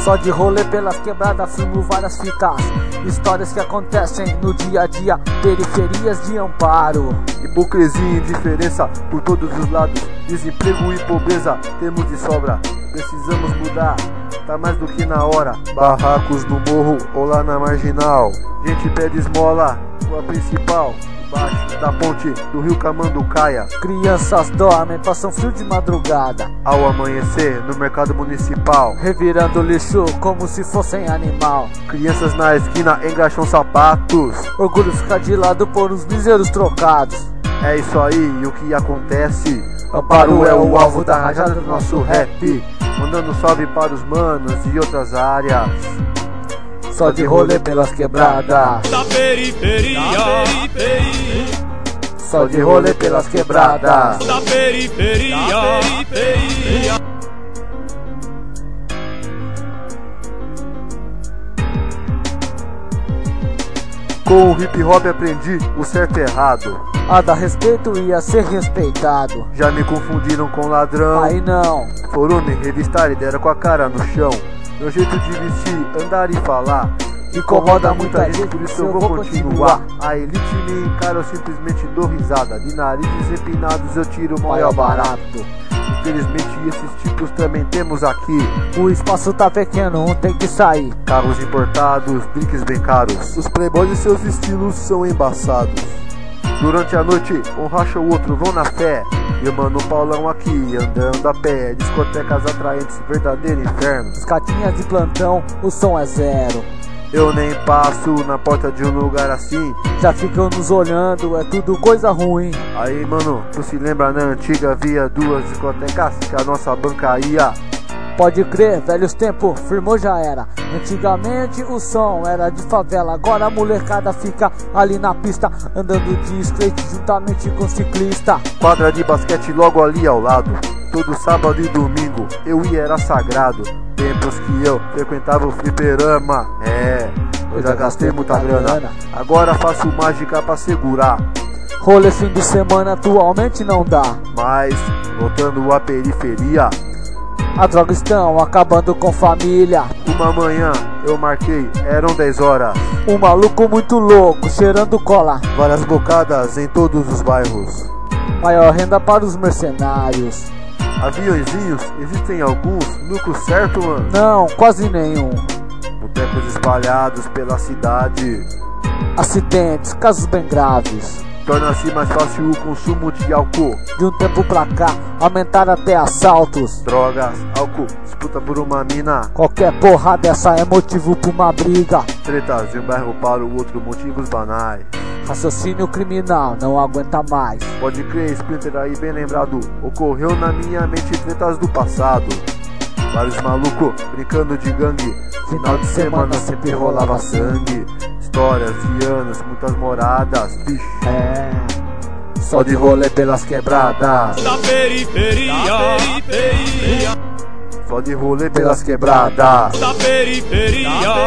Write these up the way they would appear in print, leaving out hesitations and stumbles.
Só de rolê pelas quebradas, filmo várias fitas, histórias que acontecem no dia a dia, periferias de Amparo. Hipocrisia e indiferença por todos os lados, desemprego e pobreza temos de sobra. Precisamos mudar, tá mais do que na hora. Barracos no morro ou lá na marginal, gente pede esmola, rua principal, embaixo da ponte do rio Camanducaia. Crianças dormem, passam frio de madrugada, ao amanhecer no mercado municipal, revirando lixo como se fossem animal. Crianças na esquina engraxam sapatos, orgulho fica de lado por uns míseros trocados. É isso aí, e o que acontece? Amparo é o alvo da rajada do nosso rap, mandando salve para os manos de outras áreas. Só de rolê pelas quebradas da periferia, só de rolê pelas quebradas da periferia. Com o hip hop aprendi o certo e errado, a dar respeito e a ser respeitado. Já me confundiram com ladrão, aí não. Foram me revistar e deram com a cara no chão. Meu jeito de vestir, andar e falar incomoda muita gente, por isso eu vou continuar. A elite me encara, eu simplesmente dou risada. De narizes empinados eu tiro o maior barato. Infelizmente esses tipos também temos aqui. O espaço tá pequeno, um tem que sair. Carros importados, drinks bem caros. Os playboys e seus estilos são embaçados. Durante a noite, um racha o outro, vão na fé. E o mano Paulão aqui, andando a pé. Discotecas atraentes, verdadeiro inferno. Escatinhas de plantão, o som é zero. Eu nem passo na porta de um lugar assim, já ficam nos olhando, é tudo coisa ruim. Aí mano, tu se lembra na antiga havia duas discotecas que a nossa banca ia? Pode crer, velhos tempos, firmou já era. Antigamente o som era de favela, agora a molecada fica ali na pista, andando de skate juntamente com ciclista. Quadra de basquete logo ali ao lado, todo sábado e domingo eu ia, era sagrado. Tempos que eu frequentava o fliperama, eu já gastei muita grana, agora faço mágica pra segurar. Rolê fim de semana atualmente não dá, mas voltando à periferia, as drogas estão acabando com família. Uma manhã eu marquei, eram 10 horas. Um maluco muito louco, cheirando cola. Várias bocadas em todos os bairros. Maior renda para os mercenários. Aviõezinhos, existem alguns, lucro certo, mano? Não, quase nenhum. Botecos espalhados pela cidade. Acidentes, casos bem graves. Torna-se mais fácil o consumo de álcool. De um tempo pra cá, aumentaram até assaltos. Drogas, álcool, disputa por uma mina. Qualquer porra dessa é motivo pra uma briga. Tretas de um bairro para o outro, motivos banais. Raciocínio criminal, não aguenta mais. Pode crer, Splinter aí bem lembrado. Ocorreu na minha mente tretas do passado. Vários malucos brincando de gangue. Final de semana sempre rolava sangue. Histórias de anos, muitas moradas, bicho. Só de rolê pelas quebradas da periferia. Só de rolê pelas quebradas da periferia.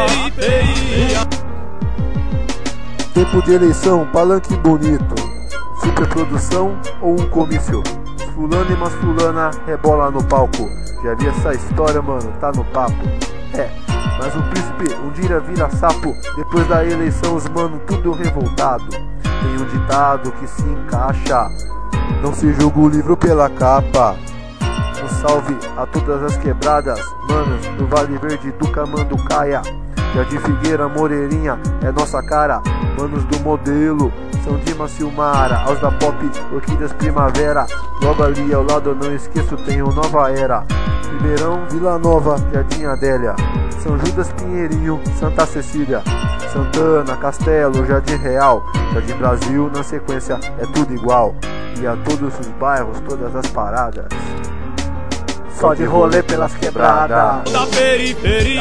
Tempo de eleição, palanque bonito. Superprodução ou um comício. Fulano e mas fulana rebola no palco. Já vi essa história, mano, tá no papo. Mas o príncipe um dia vira sapo. Depois da eleição os mano tudo revoltado. Tem um ditado que se encaixa: não se julga o livro pela capa. Um salve a todas as quebradas, manos do Vale Verde do Camanducaia. Jardim Figueira, Moreirinha, é nossa cara. Manos do modelo, São Dima, Silmara. Aos da Pop, Orquídeas Primavera. Logo ali ao lado, eu não esqueço, tem o Nova Era. Ribeirão, Vila Nova, Jardim Adélia. São Judas, Pinheirinho, Santa Cecília. Santana, Castelo, Jardim Real. Jardim Brasil, na sequência, é tudo igual. E a todos os bairros, todas as paradas. Só de rolê pelas quebradas da periferia.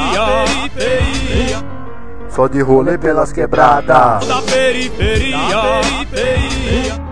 Só de rolê pelas quebradas da periferia.